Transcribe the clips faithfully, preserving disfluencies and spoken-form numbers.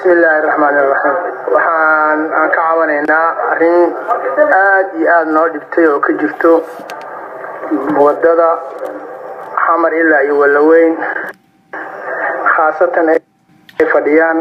بسم الله الرحمن الرحيم waxaan aan ka caawinaynaa arin aad iyo aad noo dhibtay oo ka jirto wadada xamar ilaa iyo walaweyn khaasatan ay fadhiyaan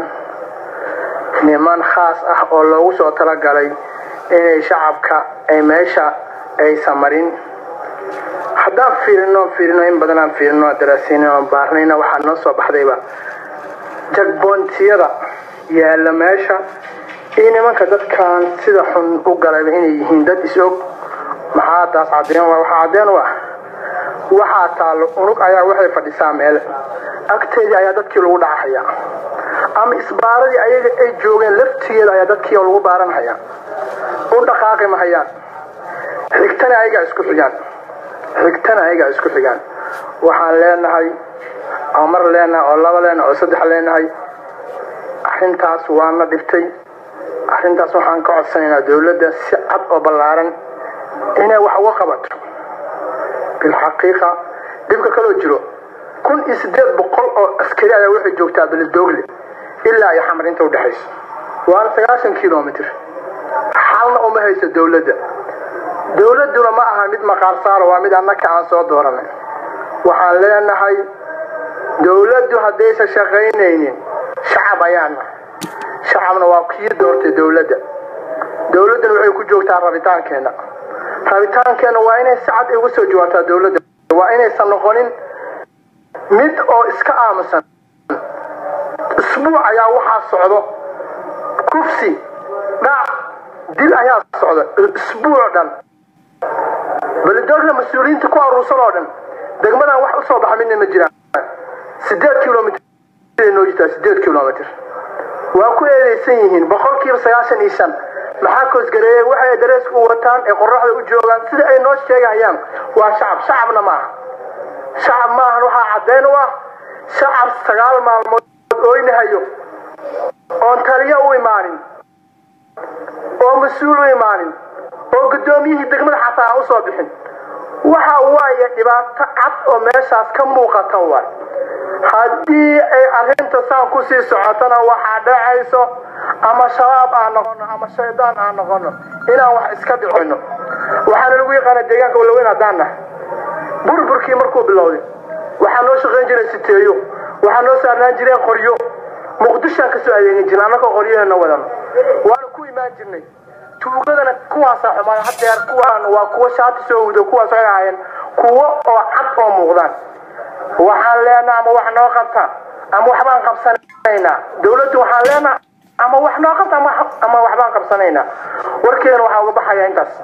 niman khaas ah oo loogu soo tala galay inay shacabka ay meesha ay samarin haddaan fiirino fiirino in badan aan fiirino daraasino baarnayna waxa noo soo baxdayba jagboontiyada yaala meesha in nimanka dadkan sida xun u galay inay yihiin dad isog maxaa taas cadeen waa waxa cadeen waa waxa taalo unug ayaa waxay fadhisaa meel agteeda ayaa dadkii lagu dhaxaya ama isbaaradii ayaga ay joogeen laftigeeda ayaa dadkii lagu baaranaya u dhaqaaqay ma hayaan xigtana ayaga isku xigaan xigtana ayaga isku xigaan waxaan leenahay amar leenahay oo laba leenahay oo saddex leenahay arintaas waana dhibtay arintaas waxaan ka codsanaynaa dawladda si cad oo ballaaran inay wax uga qabato bil xaqiiqa dibka kale jiro kun iyo siddeed boqol oo askari ayaa waxay joogtaa Beledoogle ilaa ay xamar inta u dhaxayso waa sagaashan kiiloomitir xalna uma hayso dawladda dawladuna ma aha mid maqaar saar waa mid annaka aan soo dooranay waxaan leenahay dawladdu haddaysan shaqaynaynin shacab ayaan shacabna waa kii doortay dawladda dawladdu waxay ku joogtaa rabitaankeena rabitaankeena waa inay si cad ugu soo jawaabtaa dawladda waa inaysan noqonin mid oo iska aamusan isbuuc ayaa waxa socdo kufsi dhac dil ayaa socda isbuuc dhan Beledoogle mas'uuliyiinta ku aruursan oo dhan degmadan wax u soo baxay ma jiraan siddeed kiiloomitir inoo jita siddeed kiiloomitir waa ku eedeysan yihiin boqolkiiba sagaashan iyo shan maxaa koos gareeyay waxay darees u wataan ee qorraxda u joogaan sida ay noo sheegayaan waa shacab shacabna ma aha shacab ma aha waxa cadeen u ah shacab sagaal maalmood oo inahayo oo taliya u imaanin oo mas'uul u imaanin oo gudoomiyihii degmada xataa u soo bixin waxa waaye dhibaato cad oo meeshaas ka muuqata waa haddii ay arrinta saan ku sii socotana waxa dhacayso ama shabaab aan noqono ama shaydaan aan noqono inaan wax iska dhicino waxaan lagu yaqaan deegaanka walaweyn hadana burburkii markuu bilowday waxa noo shaqeyn jiray siteeyo waxa noo saarnaan jiray qoryo muqdisho ka soo ayeegin jirnaa anaka qoryaheena wadano waan ku imaan jirnay tuugadana kuwaas xumaan hadeer kuwaan waa kuwa shaati soo wado kuwaas ay ahaayeen kuwa oo cad oo muuqdaan waxaan leenahay ama wax noo qabta ama wax baan qabsanaynaa dawladdu waxaan leenahay ama wax noo qabta ama wax baan qabsanaynaa warkeena waxa uga baxaya intaas